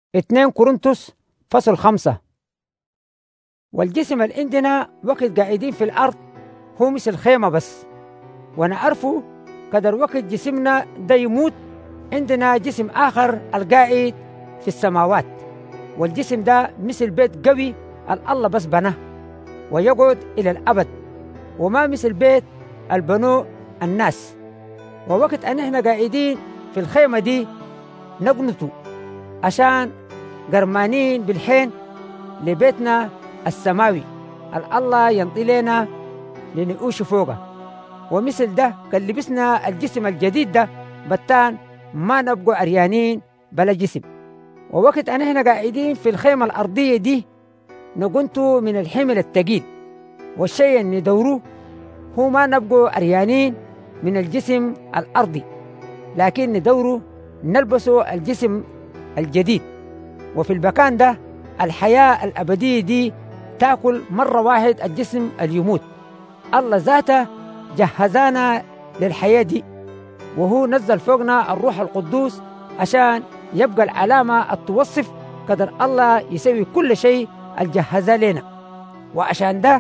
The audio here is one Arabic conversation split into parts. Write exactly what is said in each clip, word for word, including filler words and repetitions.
اتنين كورنثوس فصل خمسة. والجسم اللي عندنا وقت قاعدين في الأرض هو مثل خيمة بس، ونعرفه قدر وقت جسمنا ده يموت عندنا جسم آخر القاعد في السماوات، والجسم ده مثل بيت قوي الله بس بناه ويقعد إلى الأبد، وما مثل بيت البنو الناس. ووقت أن احنا قاعدين في الخيمة دي نقنطوا عشان قرمانين بالحين لبيتنا السماوي الله ينطي لنا لنعيش فوقه. ومثل ده كان لبسنا الجسم الجديد ده بتان ما نبقوا عريانين بلا جسم. ووقت أن احنا قاعدين في الخيمة الأرضية دي نقنطوا من الحمل التقيل، والشيء اللي ندوروه هو ما نبقوا عريانين من الجسم الأرضي، لكن ندوروا نلبسوا الجسم الجديد. وفي المكان ده الحياة الأبدية دي تأكل مرة واحد الجسم اليموت. الله ذاته جهزانا للحياة دي، وهو نزل فوقنا الروح القدوس عشان يبقى العلامة التوصف قدر الله يسوي كل شيء الجهزه لنا. وعشان ده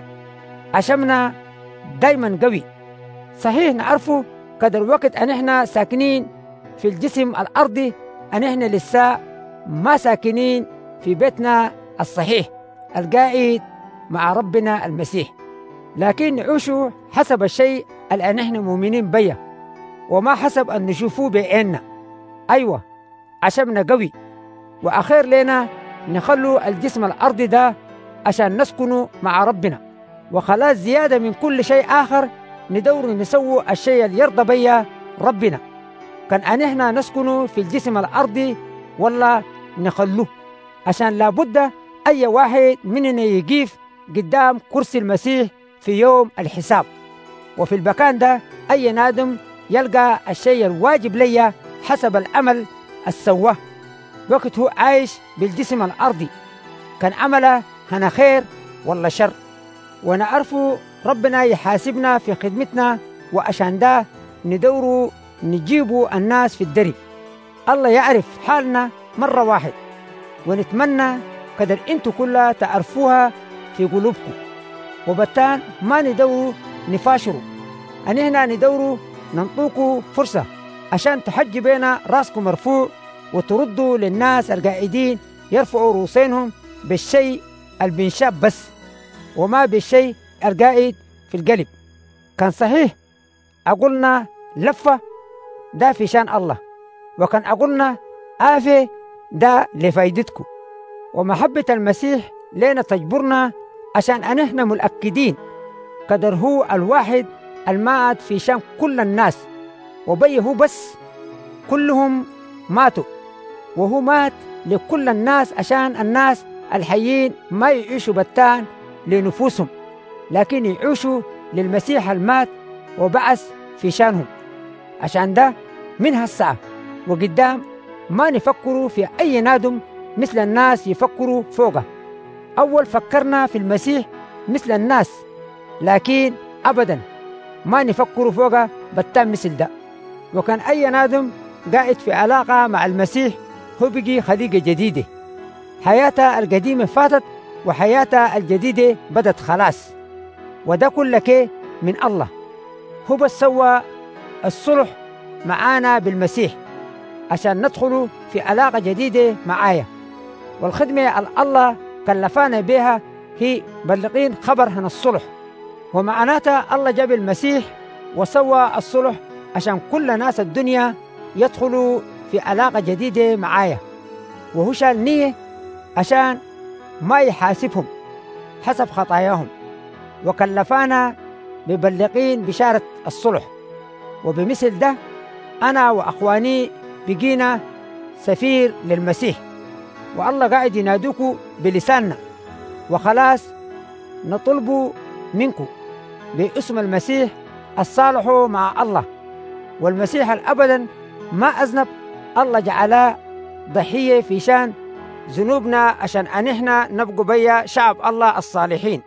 عشمنا دايما قوي. صحيح نعرفه قدر وقت أن احنا ساكنين في الجسم الأرضي أن احنا لسه ما ساكنين في بيتنا الصحيح القائد مع ربنا المسيح، لكن نعيشه حسب الشيء اللي نحن مؤمنين بيه وما حسب أن نشوفوه بعيننا. أيوة عشمنا قوي، وأخير لنا نخلوا الجسم الأرضي ده عشان نسكنوا مع ربنا، وخلاص زيادة من كل شيء آخر ندور نسوي الشيء اللي يرضى بيه ربنا. كان أن احنا نسكنوا في الجسم الأرضي ولا نخلوه، عشان لابد أي واحد مننا يقيف قدام كرسي المسيح في يوم الحساب. وفي المكان ده أي نادم يلقى الشيء الواجب ليه حسب العمل السواه وقت هو عايش بالجسم الأرضي، كان عمله هنا خير ولا شر. ونعرفه ربنا يحاسبنا في خدمتنا، وعشان ده ندوروا نجيبوا الناس في الدرب. الله يعرف حالنا مرة واحد، ونتمنى قدر انتوا كلها تعرفوها في قلوبكم، وبتان ما ندوروا نفاشروا أن هنا ندوروا ننطوكوا فرصة عشان تحجي بينا راسكم مرفوع وتردوا للناس القاعدين يرفعوا رؤوسهم بالشيء البنشاب بس وما بالشيء القائد في القلب. كان صحيح أقولنا لفة ده في شان الله، وكان أقولنا آفة ده لفايدتكم، ومحبة المسيح لنا تجبرنا عشان أن احنا متأكدين قدر هو الواحد المات في شان كل الناس، وبيه هو بس كلهم ماتوا، وهو مات لكل الناس عشان الناس الحيين ما يعيشوا بتان لنفوسهم، لكن يعيشوا للمسيح المات وبعث في شانهم. عشان ده من هالساعة وقدام ما نفكروا في أي نادم مثل الناس يفكروا فوقه. أول فكرنا في المسيح مثل الناس، لكن أبدا ما نفكروا فوقه بتان مثل ده. وكان أي نادم قاعد في علاقة مع المسيح هو بقي خليقة جديدة، حياتها القديمة فاتت وحياتها الجديدة بدت خلاص. وده كله كي من الله، هو بس سوى الصلح معانا بالمسيح عشان ندخلوا في علاقة جديدة معايا. والخدمة الله كلفانا بها هي بلغين خبر عن الصلح، ومعناتها الله جاب المسيح وسوى الصلح عشان كل ناس الدنيا يدخلوا في علاقة جديدة معايا، وهو شال نية عشان ما يحاسبهم حسب خطاياهم، وكلفانا ببلغين بشارة الصلح. وبمثل ده أنا وأخواني بقينا سفير للمسيح، والله قاعد ينادوكوا بلساننا، وخلاص نطلبوا منكم باسم المسيح الصالح مع الله. والمسيح الأبدا ما أذنب، الله جعله ضحية في شان ذنوبنا عشان أن احنا نبقوا بيا شعب الله الصالحين.